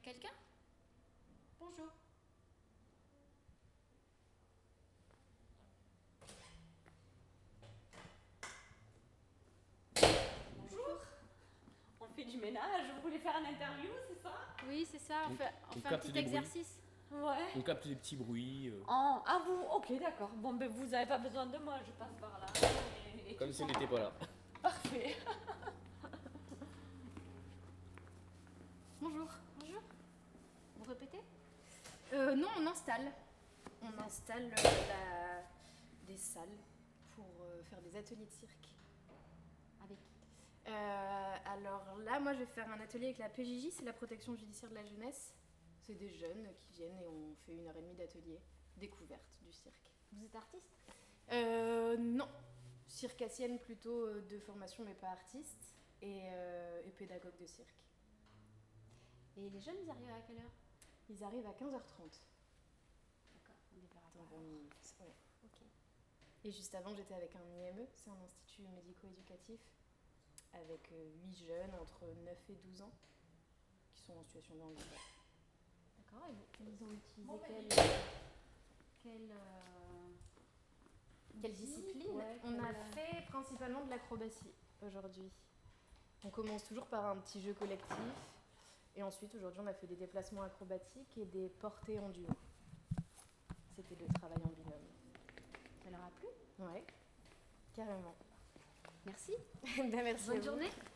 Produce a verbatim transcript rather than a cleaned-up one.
Quelqu'un? Bonjour. Bonjour. On fait du ménage, vous voulez faire une interview, c'est ça? Oui, c'est ça, on On- fait, on on fait un capte petit des bruits. exercice. Ouais. On capte des petits bruits, euh, Oh, ah vous, ok d'accord. Bon ben vous avez pas besoin de moi, je passe par là. Et, et comme tu si on prends- n'était pas là. Parfait. Bonjour. Bonjour. Vous répétez? Euh, non, on installe. On installe euh, la- des salles pour euh, faire des ateliers de cirque. Avec. Euh, alors là, moi, je vais faire un atelier avec la P J J, c'est la protection judiciaire de la jeunesse. C'est des jeunes qui viennent et on fait une heure et demie d'atelier découverte du cirque. Vous êtes artiste? Euh, non, circassienne plutôt euh, de formation, mais pas artiste, et, euh, et pédagogue de cirque. Et les jeunes, ils arrivent à quelle heure? Ils arrivent à quinze heures trente. D'accord, on les verra Dans pas. vingt minutes, ouais. Ok. Et juste avant, j'étais avec un I M E, c'est un institut médico-éducatif, avec huit jeunes entre neuf et douze ans qui sont en situation de handicap. D'accord, et vous- ils ont utilisé Bon, quelle... ben, Quelle... euh, Quelle outil? discipline? Ouais, On a quelle- fait principalement de l'acrobatie aujourd'hui. On commence toujours par un petit jeu collectif, et ensuite aujourd'hui on a fait des déplacements acrobatiques et des portées en duo. C'était le travail en binôme. Ça leur a plu? Ouais, carrément. Merci. Ben, merci à Bonne vous. journée.